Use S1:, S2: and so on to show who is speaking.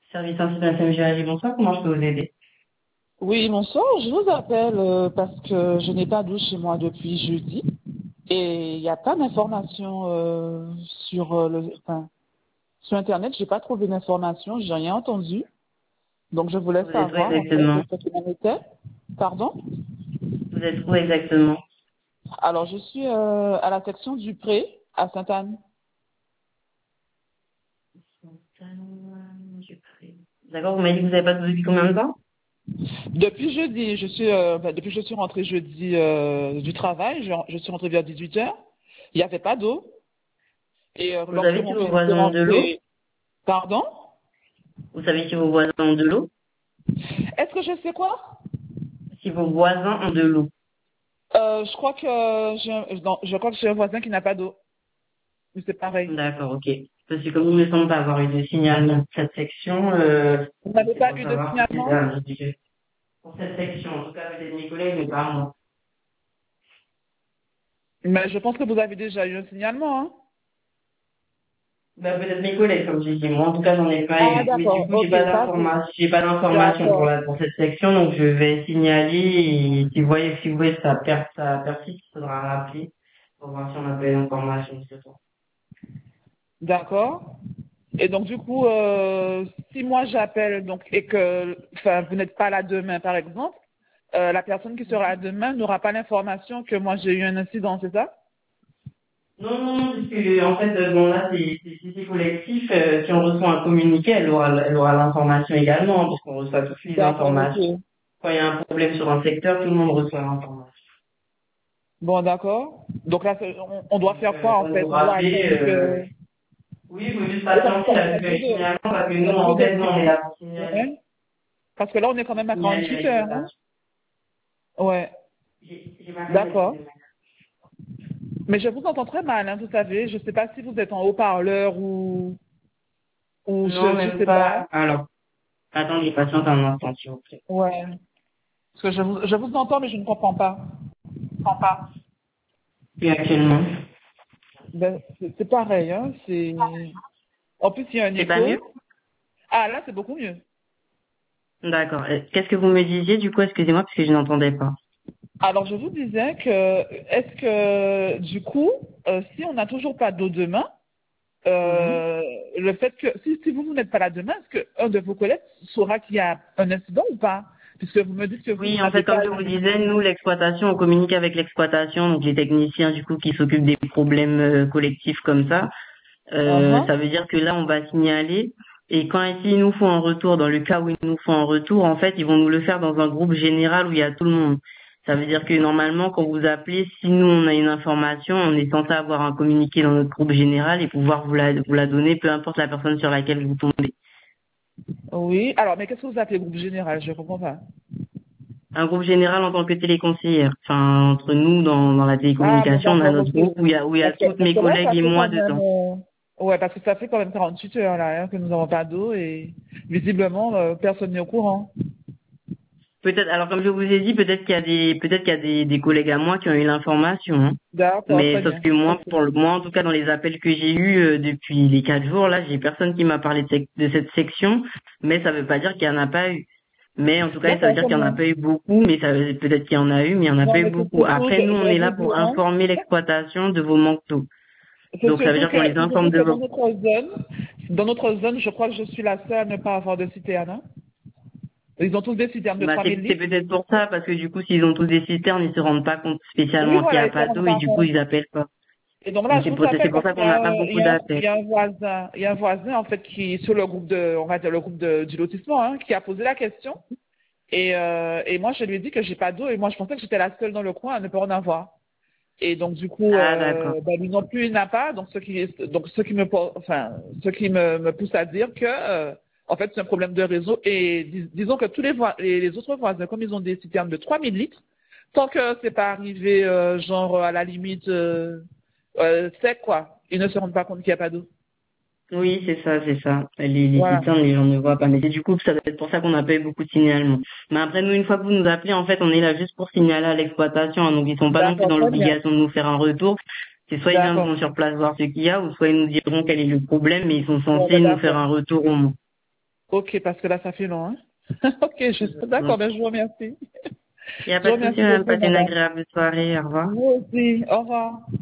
S1: Service International FMGAG, bonsoir, comment je peux vous aider?
S2: Oui, bonsoir. Je vous appelle parce que je n'ai pas d'eau chez moi depuis jeudi et il n'y a pas d'information sur Internet. J'ai pas trouvé d'information, j'ai rien entendu. Donc je voulais
S1: Vous êtes où
S2: savoir en fait
S1: exactement?
S2: ce qu'il en était. Pardon?
S1: Vous êtes où exactement?
S2: Alors je suis à la section du Pré à Sainte-Anne.
S1: D'accord, vous m'avez dit que vous n'avez pas de depuis combien de temps?
S2: Depuis jeudi, depuis que je suis rentrée jeudi du travail, je suis rentrée vers 18h. Il n'y avait pas d'eau et
S1: Vous
S2: lorsque
S1: savez si
S2: mon
S1: vos
S2: fils est
S1: voisins ont de l'eau?
S2: rentré, pardon?
S1: Vous savez si vos voisins ont de l'eau?
S2: Est-ce que je sais quoi?
S1: Si vos voisins ont de l'eau.
S2: Je crois que non, je crois que j'ai un voisin qui n'a pas d'eau. Mais c'est pareil.
S1: D'accord, ok. Parce que comme il ne semble pas avoir eu de signalement pour cette section,
S2: Vous n'avez
S1: c'est
S2: pas
S1: pour
S2: eu de
S1: savoir si c'est
S2: signalement?
S1: un sujet. Pour cette section, en tout cas peut-être mes collègues, mais pas moi.
S2: Mais je pense que vous avez déjà eu un signalement, hein?
S1: Bah, peut-être mes collègues, comme j'ai dit. Moi, en tout cas, j'en ai pas
S2: Ah,
S1: eu. Mais du
S2: d'accord.
S1: coup,
S2: Ok, pas vous.
S1: j'ai pas d'information pour
S2: D'accord.
S1: pour cette section, donc je vais signaler et si vous voyez que ça persiste, il faudra rappeler pour voir si on a pas eu d'information ce soir.
S2: D'accord. Et donc, du coup, si moi j'appelle donc et que enfin, vous n'êtes pas là demain, par exemple, la personne qui sera là demain n'aura pas l'information que moi j'ai eu un incident, c'est ça?
S1: Non, non, non, parce que, en fait, bon, là, c'est collectif. Si on reçoit un communiqué, elle aura l'information également, hein, parce qu'on reçoit toutes les
S2: D'accord,
S1: informations.
S2: ok.
S1: Quand il y a un problème sur un secteur, tout le monde reçoit l'information.
S2: Bon, d'accord. Donc là, on doit
S1: Donc,
S2: faire quoi en
S1: quand
S2: fait?
S1: vous
S2: On doit
S1: rappelez,
S2: attendre que...
S1: oui, il faut juste
S2: Oui, parce que
S1: patienter avec le signalement, parce que nous,
S2: ça
S1: en
S2: fait
S1: fait, nous,
S2: depuis...
S1: on est là pour signaler.
S2: Ouais. Parce que là, on est quand même à
S1: Signaler
S2: 48 heures, hein?
S1: l'exploitation.
S2: Ouais.
S1: J'ai pas compris,
S2: D'accord.
S1: excusez-moi.
S2: Mais je vous entends très mal, hein, vous savez. Je ne sais pas si vous êtes en haut-parleur ou
S1: Non,
S2: je
S1: même
S2: sais pas.
S1: pas. Alors, attendez, patiente un instant, s'il vous plaît.
S2: Ouais. Parce que je vous entends, mais je ne comprends pas.
S1: Je comprends pas. Et actuellement.
S2: Ben, c'est pareil, hein. En plus, il y a un
S1: C'est pas mieux?
S2: écho. Ah, là, c'est beaucoup mieux.
S1: D'accord. Qu'est-ce que vous me disiez, du coup, excusez-moi, parce que je n'entendais pas.
S2: Alors, je vous disais que, est-ce que, du coup, si on n'a toujours pas d'eau demain,
S1: Mhm.
S2: euh, le fait que, si vous n'êtes pas là demain, est-ce qu'un de vos collègues saura qu'il y a un incident ou pas? Puisque vous me dites que vous
S1: Oui, en
S2: n'avez
S1: fait, comme
S2: pas
S1: je vous
S2: eu.
S1: disais, nous, l'exploitation, on communique avec l'exploitation, donc les techniciens, du coup, qui s'occupent des problèmes collectifs comme ça.
S2: Uh-huh.
S1: Ça veut dire que là, on va signaler. Et quand ici, ils nous font un retour, dans le cas où ils nous font un retour, en fait, ils vont nous le faire dans un groupe général où il y a tout le monde. Ça veut dire que normalement, quand vous appelez, si nous, on a une information, on est censé avoir un communiqué dans notre groupe général et pouvoir vous la donner, peu importe la personne sur laquelle vous tombez.
S2: Oui. Alors, mais qu'est-ce que vous appelez groupe général? Je comprends pas.
S1: Un groupe général en tant que téléconseillère. Enfin, entre nous, dans la
S2: Ah, bon,
S1: télécommunication, on a
S2: d'accord,
S1: notre
S2: ok.
S1: groupe où il y a toutes
S2: Parce
S1: mes
S2: que là,
S1: collègues
S2: ça
S1: et
S2: fait
S1: moi
S2: quand même,
S1: dedans.
S2: ouais, parce que ça fait quand même 48 heures, là, hein, que nous n'avons pas d'eau et visiblement, personne n'est au courant.
S1: Peut-être, alors comme je vous ai dit, peut-être qu'il y a des collègues à moi qui ont eu l'information, hein.
S2: D'accord,
S1: Mais
S2: très
S1: sauf
S2: bien.
S1: que moi,
S2: Ok.
S1: moi, en tout cas, dans les appels que j'ai eus depuis les 4 jours, là, j'ai personne qui m'a parlé de cette section, mais ça veut pas dire qu'il y en a pas eu. Mais en tout cas, ça veut
S2: D'accord,
S1: dire
S2: très
S1: qu'il y en a
S2: bien.
S1: pas eu beaucoup, mais peut-être qu'il y en a eu, mais il y en a pas
S2: Non,
S1: eu
S2: mais
S1: beaucoup.
S2: surtout,
S1: Après, nous,
S2: je
S1: on
S2: vais
S1: est
S2: vous
S1: là pour
S2: dire, hein,
S1: informer l'exploitation de vos manques d'eau. Donc ça veut dire qu'on les
S2: c'est
S1: informe
S2: surtout
S1: de
S2: que
S1: vos...
S2: dans notre zone, je crois que je suis la seule à ne pas avoir de citerne, hein. Ils ont tous des citernes de
S1: Bah,
S2: 3000
S1: c'est
S2: litres.
S1: peut-être pour ça, parce que du coup, s'ils ont tous des citernes, ils se rendent pas compte
S2: Oui,
S1: spécialement qu'il y
S2: voilà,
S1: a
S2: ils se
S1: pas
S2: rendent
S1: d'eau et
S2: pas
S1: du coup,
S2: compte.
S1: ils appellent pas.
S2: Et donc
S1: Donc
S2: là, je vous
S1: c'est
S2: appelle
S1: pour
S2: parce
S1: ça
S2: qu'il y
S1: qu'on n'a
S2: a,
S1: pas
S2: un-
S1: beaucoup d'appels.
S2: il y a un voisin, en fait, qui, sur le groupe on va dire le groupe du lotissement, hein, qui a posé la question. Et moi, je lui ai dit que j'ai pas d'eau et moi, je pensais que j'étais la seule dans le coin à ne pas en avoir. Et donc, du coup,
S1: Ah, d'accord.
S2: lui non plus, il n'a pas. Donc, ce qui me pousse à dire que, en fait, c'est un problème de réseau. Et disons que tous les autres voisins, comme ils ont des citernes de 3000 litres, tant que c'est pas arrivé, genre, à la limite, sec, quoi, ils ne se rendent pas compte qu'il n'y a pas d'eau.
S1: Oui, c'est ça, c'est ça. Les
S2: Voilà.
S1: citernes, les gens ne voient pas. Mais c'est du coup, ça doit être pour ça qu'on n'a pas eu beaucoup de signalements. Mais après, nous, une fois que vous nous appelez, en fait, on est là juste pour signaler à l'exploitation, hein. Donc, ils sont pas non plus
S2: D'accord,
S1: dans
S2: très bien.
S1: l'obligation de nous faire un retour. C'est soit ils
S2: D'accord.
S1: viendront sur place voir ce qu'il y a, ou soit ils nous diront quel est le problème, mais ils sont
S2: Bon,
S1: censés
S2: ben,
S1: nous faire
S2: d'accord.
S1: un retour au moins.
S2: Ok, parce que là, ça fait long. Hein? Ok, d'accord, ben, je vous remercie.
S1: Il n'y a
S2: Je
S1: pas
S2: vous
S1: de souci,
S2: remercie
S1: madame.
S2: beaucoup,
S1: Passez une
S2: madame.
S1: agréable soirée. Au revoir.
S2: Vous aussi. Au revoir.